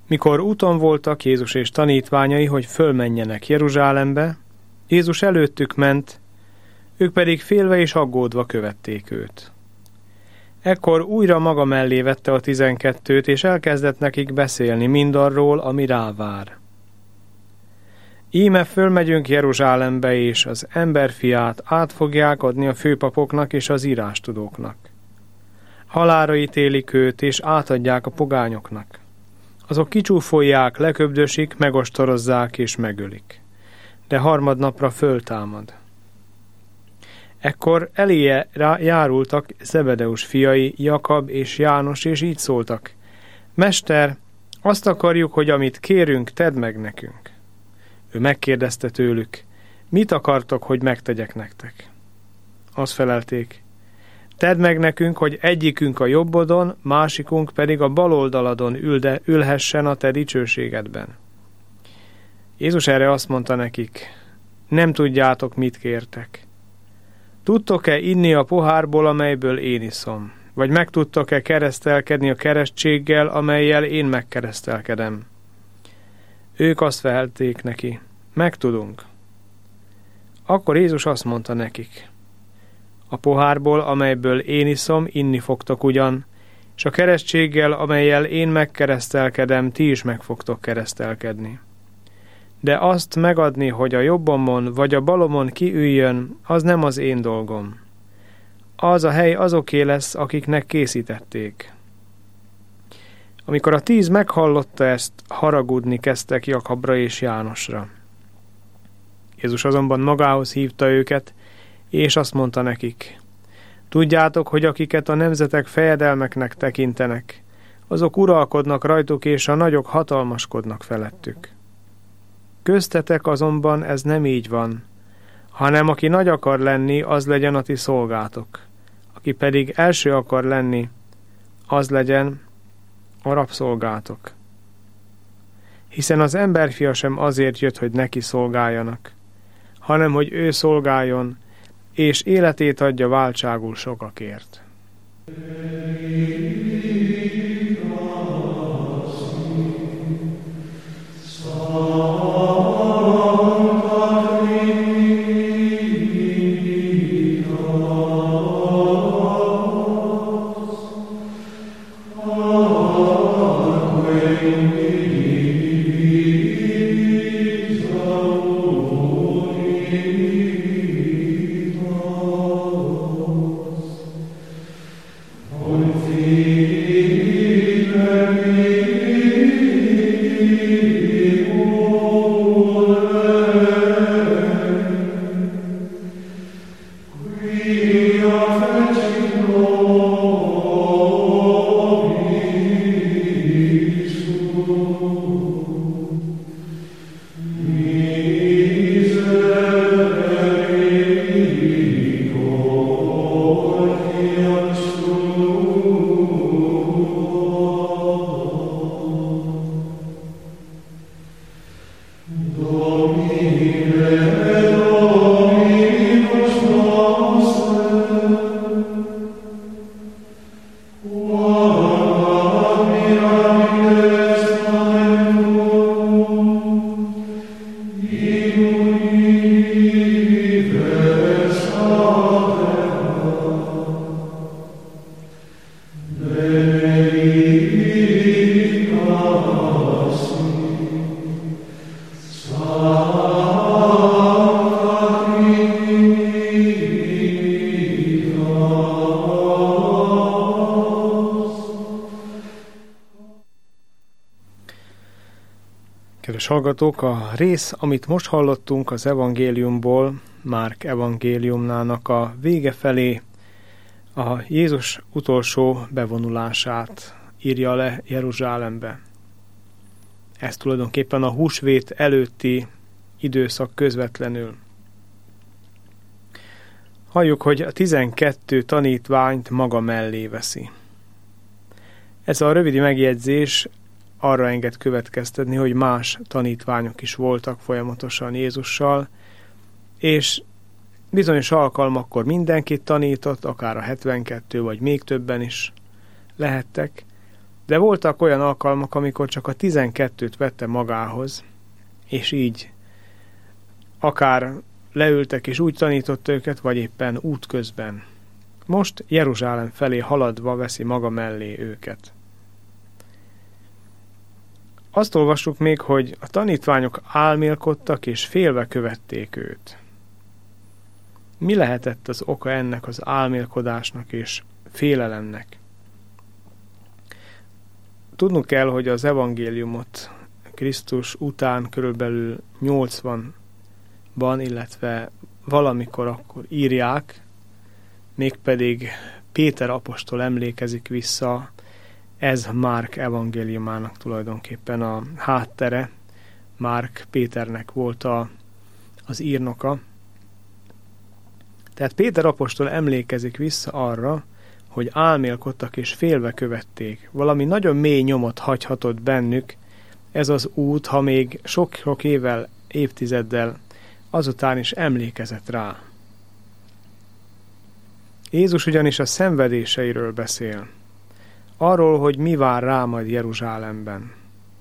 Mikor úton voltak Jézus és tanítványai, hogy fölmenjenek Jeruzsálembe, Jézus előttük ment, ők pedig félve és aggódva követték őt. Ekkor újra maga mellé vette a 12-t, és elkezdett nekik beszélni mindarról, ami rávár. Íme fölmegyünk Jeruzsálembe, és az emberfiát át fogják adni a főpapoknak és az írástudóknak. Halálra ítélik őt, és átadják a pogányoknak. Azok kicsúfolják, leköbdösik, megostorozzák és megölik. De harmadnapra föltámad. Ekkor eléje járultak Zebedeus fiai, Jakab és János, és így szóltak: Mester, azt akarjuk, hogy amit kérünk, tedd meg nekünk. Ő megkérdezte tőlük: Mit akartok, hogy megtegyek nektek? Azt felelték: Tedd meg nekünk, hogy egyikünk a jobbodon, másikunk pedig a bal oldaladon ülhessen a te dicsőségedben. Jézus erre azt mondta nekik: Nem tudjátok, mit kértek. Tudtok-e inni a pohárból, amelyből én iszom? Vagy meg tudtok-e keresztelkedni a keresztséggel, amellyel én megkeresztelkedem? Ők azt felelték neki: Meg tudunk. Akkor Jézus azt mondta nekik: A pohárból, amelyből én iszom, inni fogtok ugyan, és a keresztséggel, amellyel én megkeresztelkedem, ti is meg fogtok keresztelkedni. De azt megadni, hogy a jobbomon vagy a balomon kiüljön, az nem az én dolgom. Az a hely azoké lesz, akiknek készítették. Amikor a 10 meghallotta ezt, haragudni kezdtek Jakabra és Jánosra. Jézus azonban magához hívta őket, és azt mondta nekik: Tudjátok, hogy akiket a nemzetek fejedelmeknek tekintenek, azok uralkodnak rajtuk, és a nagyok hatalmaskodnak felettük. Köztetek azonban ez nem így van, hanem aki nagy akar lenni, az legyen a ti szolgátok. Aki pedig első akar lenni, az legyen a rabszolgátok. Hiszen az emberfia sem azért jött, hogy neki szolgáljanak, hanem hogy ő szolgáljon, és életét adja váltságul sokakért. Kedves hallgatók, a rész, amit most hallottunk az evangéliumból, Márk evangéliumnának a vége felé a Jézus utolsó bevonulását írja le Jeruzsálembe. Ez tulajdonképpen a húsvét előtti időszak közvetlenül. Halljuk, hogy a 12 tanítványt maga mellé veszi. Ez a rövid megjegyzés arra enged következtetni, hogy más tanítványok is voltak folyamatosan Jézussal, és bizonyos alkalmakkor mindenkit tanított, akár a 72 vagy még többen is lehettek, De voltak olyan alkalmak, amikor csak a 12-t vette magához, és így akár leültek és úgy tanított őket, vagy éppen útközben. Most Jeruzsálem felé haladva veszi maga mellé őket. Azt olvassuk még, hogy a tanítványok álmélkodtak és félve követték őt. Mi lehetett az oka ennek az álmélkodásnak és félelemnek? Tudnunk kell, hogy az evangéliumot Krisztus után körülbelül 80-ban, illetve valamikor akkor írják, mégpedig Péter apostol emlékezik vissza, ez Márk evangéliumának tulajdonképpen a háttere. Márk Péternek volt az írnoka. Tehát Péter apostol emlékezik vissza arra, hogy álmélkodtak és félve követték. Valami nagyon mély nyomot hagyhatott bennük ez az út, ha még sok-sok évtizeddel azután is emlékezett rá. Jézus ugyanis a szenvedéseiről beszél. Arról, hogy mi vár rá majd Jeruzsálemben.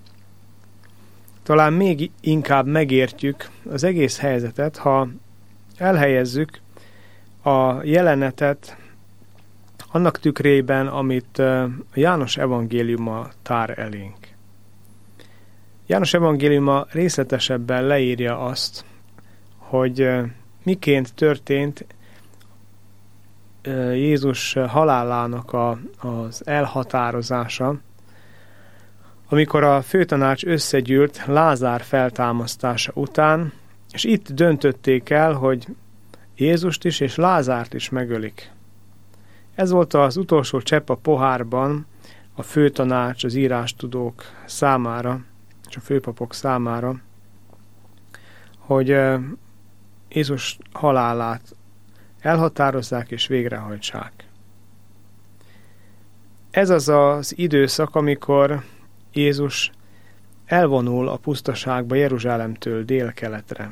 Talán még inkább megértjük az egész helyzetet, ha elhelyezzük a jelenetet annak tükrében, amit János evangéliuma tár elénk. János evangéliuma részletesebben leírja azt, hogy miként történt Jézus halálának az elhatározása, amikor a főtanács összegyűlt Lázár feltámasztása után, és itt döntötték el, hogy Jézust is és Lázárt is megölik. Ez volt az utolsó csepp a pohárban a főtanács, az írástudók számára, és a főpapok számára, hogy Jézus halálát elhatározzák és végrehajtsák. Ez az az időszak, amikor Jézus elvonul a pusztaságba Jeruzsálemtől délkeletre,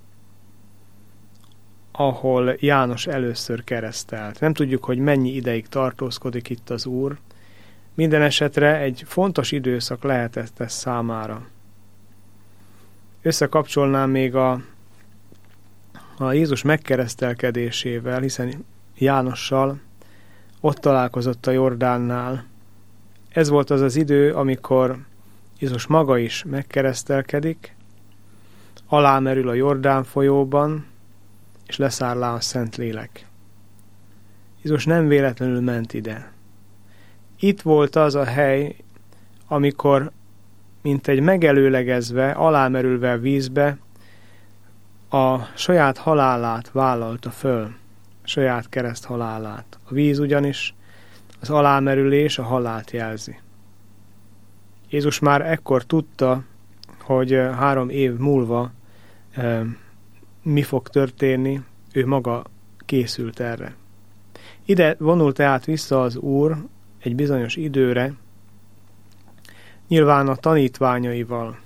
ahol János először keresztelt. Nem tudjuk, hogy mennyi ideig tartózkodik itt az Úr. Minden esetre egy fontos időszak lehetett ez számára. Összekapcsolnám még a Jézus megkeresztelkedésével, hiszen Jánossal ott találkozott a Jordánnál. Ez volt az az idő, amikor Jézus maga is megkeresztelkedik, alámerül a Jordán folyóban, és leszáll rá a Szentlélek. Jézus nem véletlenül ment ide. Itt volt az a hely, amikor, mint egy megelőlegezve, alámerülve a vízbe, a saját halálát vállalta föl, saját kereszt halálát. A víz ugyanis az alámerülés a halált jelzi. Jézus már ekkor tudta, hogy 3 év múlva mi fog történni, ő maga készült erre. Ide vonul tehát vissza az Úr egy bizonyos időre, nyilván a tanítványaival,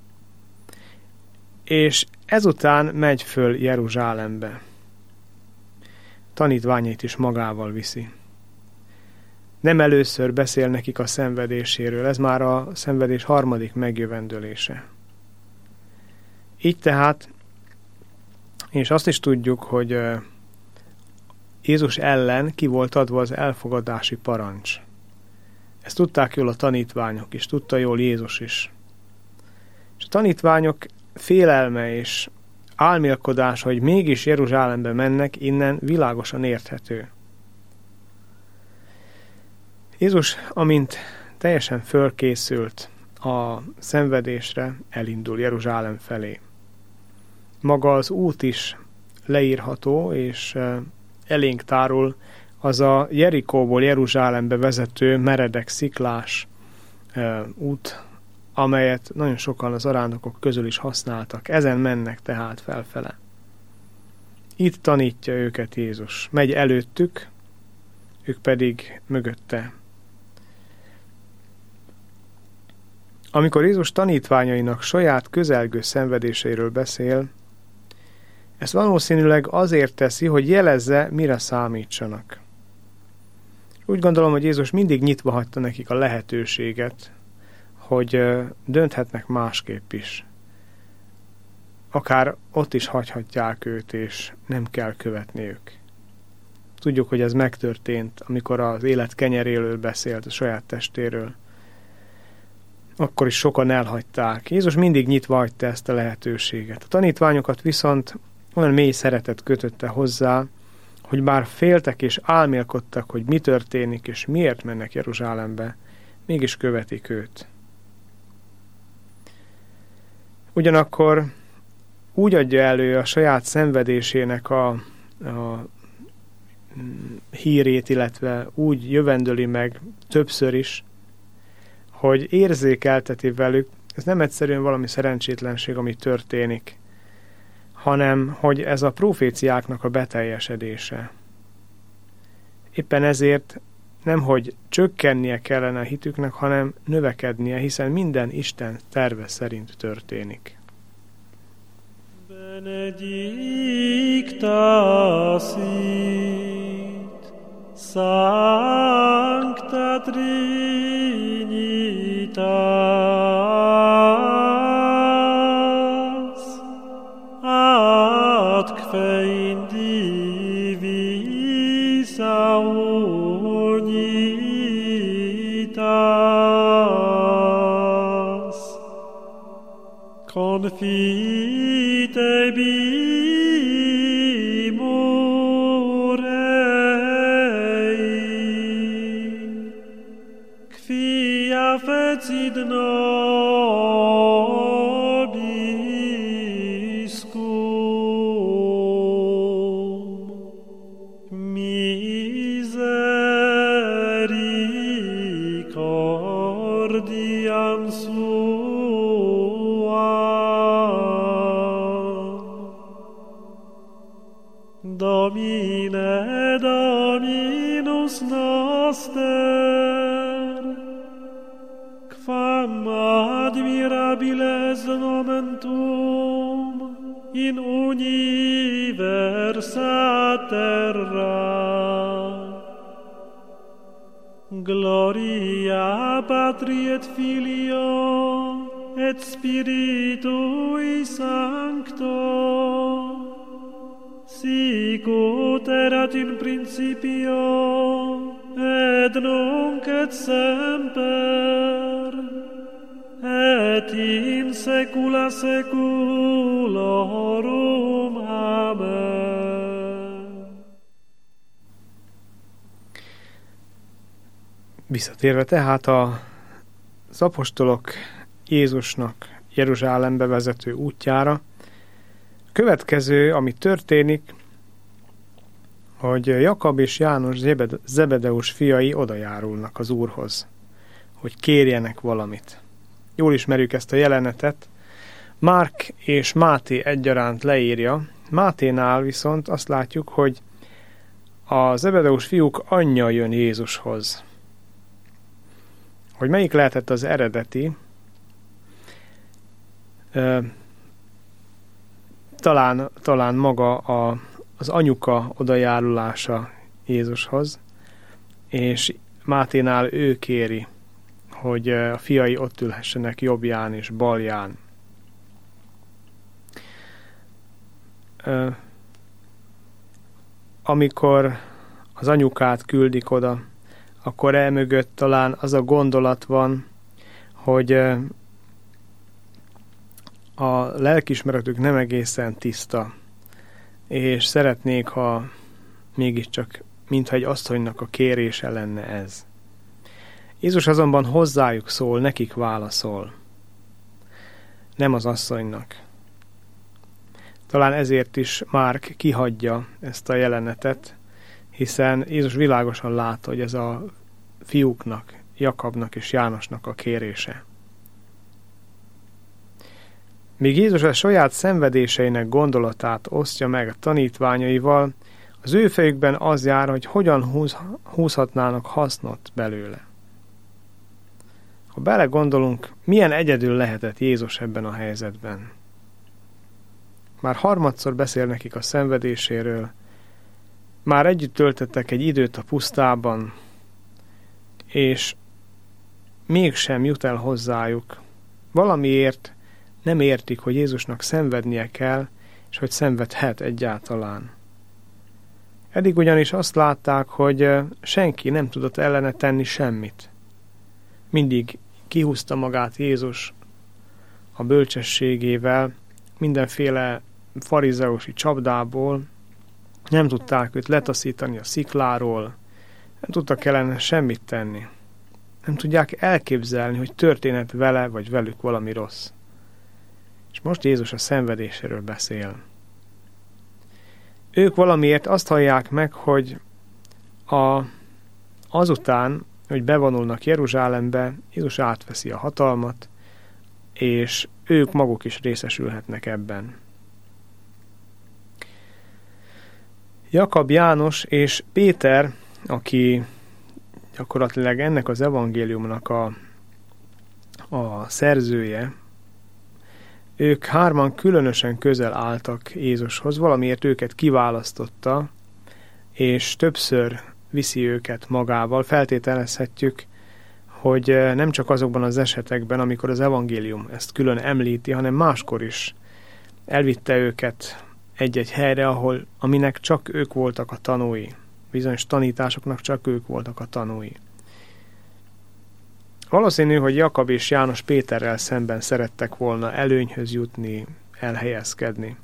és ezután megy föl Jeruzsálembe. Tanítványait is magával viszi. Nem először beszél nekik a szenvedéséről, ez már a szenvedés 3. megjövendölése. Így tehát, és azt is tudjuk, hogy Jézus ellen ki volt adva az elfogadási parancs. Ezt tudták jól a tanítványok is, tudta jól Jézus is. És a tanítványok félelme és álmélkodása, hogy mégis Jeruzsálembe mennek, innen világosan érthető. Jézus, amint teljesen fölkészült a szenvedésre, elindul Jeruzsálem felé. Maga az út is leírható, és elénk tárul az a Jerikóból Jeruzsálembe vezető meredek sziklás út, amelyet nagyon sokan az arándokok közül is használtak. Ezen mennek tehát felfele. Itt tanítja őket Jézus. Megy előttük, ők pedig mögötte. Amikor Jézus tanítványainak saját közelgő szenvedéseiről beszél, ezt valószínűleg azért teszi, hogy jelezze, mire számítsanak. Úgy gondolom, hogy Jézus mindig nyitva hagyta nekik a lehetőséget, hogy dönthetnek másképp is. Akár ott is hagyhatják őt, és nem kell követniük. Tudjuk, hogy ez megtörtént, amikor az élet kenyeréről beszélt, a saját testéről. Akkor is sokan elhagyták. Jézus mindig nyitva hagyta ezt a lehetőséget. A tanítványokat viszont olyan mély szeretet kötötte hozzá, hogy bár féltek és álmélkodtak, hogy mi történik és miért mennek Jeruzsálembe, mégis követik őt. Ugyanakkor úgy adja elő a saját szenvedésének a hírét, illetve úgy jövendöli meg többször is, hogy érzékelteti velük, ez nem egyszerűen valami szerencsétlenség, ami történik, hanem hogy ez a proféciáknak a beteljesedése. Éppen ezért nemhogy csökkennie kellene a hitüknek, hanem növekednie, hiszen minden Isten terve szerint történik. Benedicta sit Sancta Trinitas atque in divisa unitas confitebimur ei quia fecit nobiscum misericordiam Domine Dominus noster, quam admirabiles nomen tuum in universa terra. Gloria Patri et Filio et Spiritui Sancto, sicut erat in principio, et nunc et semper, et in saecula saeculorum. Amen. Visszatérve tehát az apostolok Jézusnak Jeruzsálembe vezető útjára, következő, ami történik, hogy Jakab és János Zebedeus fiai odajárulnak az Úrhoz, hogy kérjenek valamit. Jól ismerjük ezt a jelenetet. Márk és Máté egyaránt leírja. Máténál viszont azt látjuk, hogy a Zebedeus fiúk anyja jön Jézushoz. Hogy melyik lehetett az eredeti, talán maga az anyuka odajárulása Jézushoz, és Máténál ő kéri, hogy a fiai ott ülhessenek jobbján és balján. Amikor az anyukát küldik oda, akkor elmögött talán az a gondolat van, hogy a lelkiismeretük nem egészen tiszta, és szeretnék, ha mégiscsak mintha egy asszonynak a kérése lenne ez. Jézus azonban hozzájuk szól, nekik válaszol, nem az asszonynak. Talán ezért is Márk kihagyja ezt a jelenetet, hiszen Jézus világosan látta, hogy ez a fiúknak, Jakabnak és Jánosnak a kérése. Míg Jézus a saját szenvedéseinek gondolatát osztja meg a tanítványaival, az ő fejükben az jár, hogy hogyan húzhatnának hasznot belőle. Ha belegondolunk, milyen egyedül lehetett Jézus ebben a helyzetben. Már harmadszor beszél nekik a szenvedéséről, már együtt töltöttek egy időt a pusztában, és mégsem jut el hozzájuk. Valamiért nem értik, hogy Jézusnak szenvednie kell, és hogy szenvedhet egyáltalán. Eddig ugyanis azt látták, hogy senki nem tudott ellene tenni semmit. Mindig kihúzta magát Jézus a bölcsességével, mindenféle farizeusi csapdából, nem tudták őt letaszítani a szikláról, nem tudtak ellene semmit tenni. Nem tudják elképzelni, hogy történhet vele vagy velük valami rossz. És most Jézus a szenvedéséről beszél. Ők valamiért azt hallják meg, hogy azután, hogy bevonulnak Jeruzsálembe, Jézus átveszi a hatalmat, és ők maguk is részesülhetnek ebben. Jakab, János és Péter, aki gyakorlatilag ennek az evangéliumnak a szerzője, ők hárman különösen közel álltak Jézushoz, valamiért őket kiválasztotta, és többször viszi őket magával. Feltételezhetjük, hogy nem csak azokban az esetekben, amikor az evangélium ezt külön említi, hanem máskor is elvitte őket egy-egy helyre, aminek csak ők voltak a tanúi. Bizonyos tanításoknak csak ők voltak a tanúi. Valószínű, hogy Jakab és János Péterrel szemben szerettek volna előnyhöz jutni, elhelyezkedni.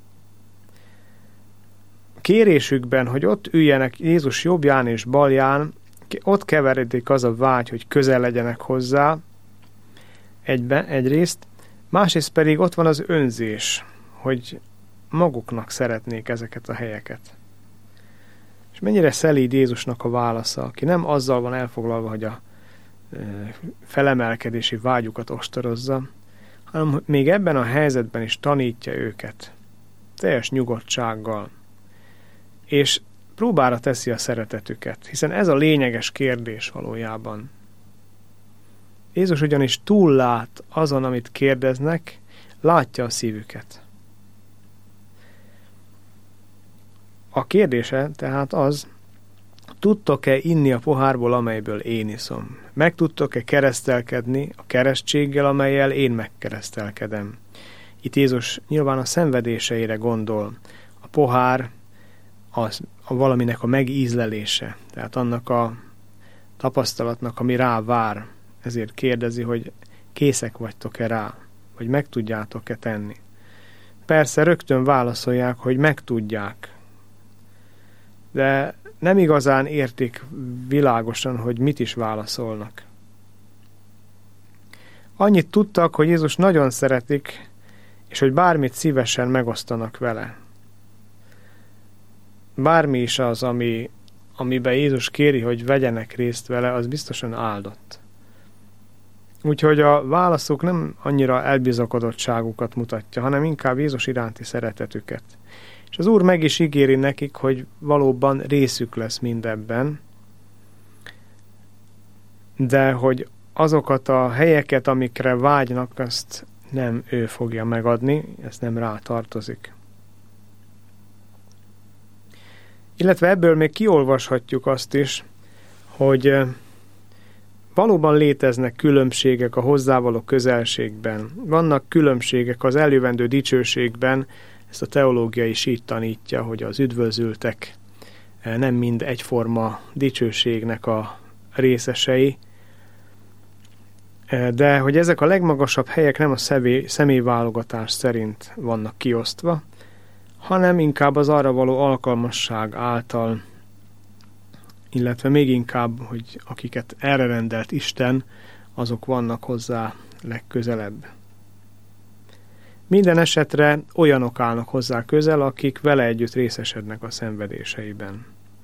Kérésükben, hogy ott üljenek Jézus jobbján és balján, ott keveredik az a vágy, hogy közel legyenek hozzá egyrészt, másrészt pedig ott van az önzés, hogy maguknak szeretnék ezeket a helyeket. És mennyire szelíd Jézusnak a válasza, aki nem azzal van elfoglalva, hogy a felemelkedési vágyukat ostorozza, hanem még ebben a helyzetben is tanítja őket teljes nyugodtsággal, és próbára teszi a szeretetüket, hiszen ez a lényeges kérdés valójában. Jézus ugyanis túllát azon, amit kérdeznek, látja a szívüket. A kérdése tehát az, tudtok-e inni a pohárból, amelyből én iszom? Meg tudtok-e keresztelkedni a keresztséggel, amellyel én megkeresztelkedem? Itt Jézus nyilván a szenvedéseire gondol. A pohár a valaminek a megízlelése, tehát annak a tapasztalatnak, ami rá vár. Ezért kérdezi, hogy készek vagytok-e rá, vagy meg tudjátok-e tenni. Persze rögtön válaszolják, hogy meg tudják, de nem igazán értik világosan, hogy mit is válaszolnak. Annyit tudtak, hogy Jézus nagyon szeretik, és hogy bármit szívesen megosztanak vele. Bármi is az, amiben Jézus kéri, hogy vegyenek részt vele, az biztosan áldott. Úgyhogy a válaszuk nem annyira elbizakodottságukat mutatja, hanem inkább Jézus iránti szeretetüket. És az Úr meg is ígéri nekik, hogy valóban részük lesz mindebben, de hogy azokat a helyeket, amikre vágynak, azt nem ő fogja megadni, ez nem rá tartozik. Illetve ebből még kiolvashatjuk azt is, hogy valóban léteznek különbségek a hozzávaló közelségben. Vannak különbségek az eljövendő dicsőségben, ezt a teológia is így tanítja, hogy az üdvözültek nem mind egyforma dicsőségnek a részesei, de hogy ezek a legmagasabb helyek nem a személyválogatás szerint vannak kiosztva, hanem inkább az arra való alkalmasság által, illetve még inkább, hogy akiket erre rendelt Isten, azok vannak hozzá legközelebb. Minden esetre olyanok állnak hozzá közel, akik vele együtt részesednek a szenvedéseiben.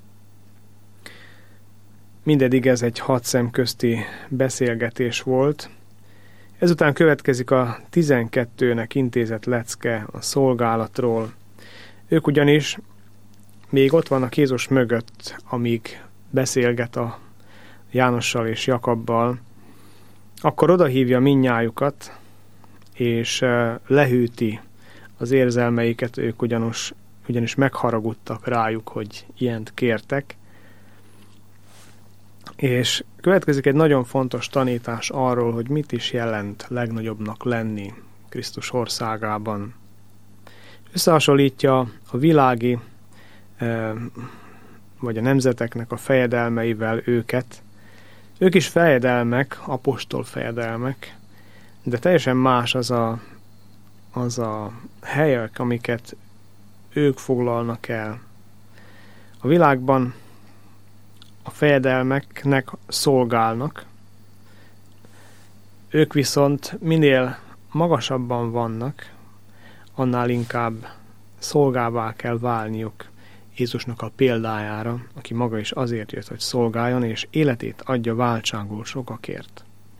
Mindeddig ez egy 6 szem közti beszélgetés volt. Ezután következik a 12-nek intézett lecke a szolgálatról. Ők ugyanis még ott vannak Jézus mögött, amíg beszélget a Jánossal és Jakabbal, akkor odahívja mindnyájukat, és lehűti az érzelmeiket, ők ugyanis megharagudtak rájuk, hogy ilyent kértek. És következik egy nagyon fontos tanítás arról, hogy mit is jelent legnagyobbnak lenni Krisztus országában. Összehasonlítja a világi vagy a nemzeteknek a fejedelmeivel őket. Ők is fejedelmek, apostol fejedelmek, de teljesen más az a helyek, amiket ők foglalnak el. A világban a fejedelmeknek szolgálnak, ők viszont minél magasabban vannak, annál inkább szolgává kell válniuk Jézusnak a példájára, aki maga is azért jött, hogy szolgáljon, és életét adja váltságul sokakért.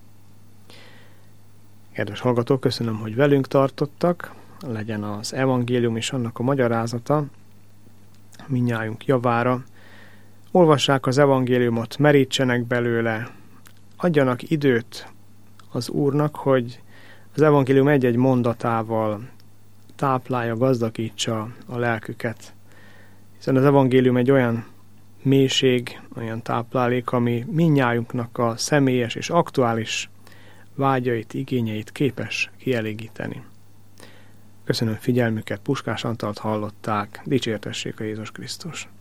Kedves hallgatók, köszönöm, hogy velünk tartottak, legyen az evangélium és annak a magyarázata mindnyájunk javára. Olvassák az evangéliumot, merítsenek belőle, adjanak időt az Úrnak, hogy az evangélium egy-egy mondatával táplálja, gazdagítsa a lelküket. Hiszen az evangélium egy olyan mélység, olyan táplálék, ami mindnyájunknak a személyes és aktuális vágyait, igényeit képes kielégíteni. Köszönöm figyelmüket, Puskás Antalt hallották, dicsértessék a Jézus Krisztus!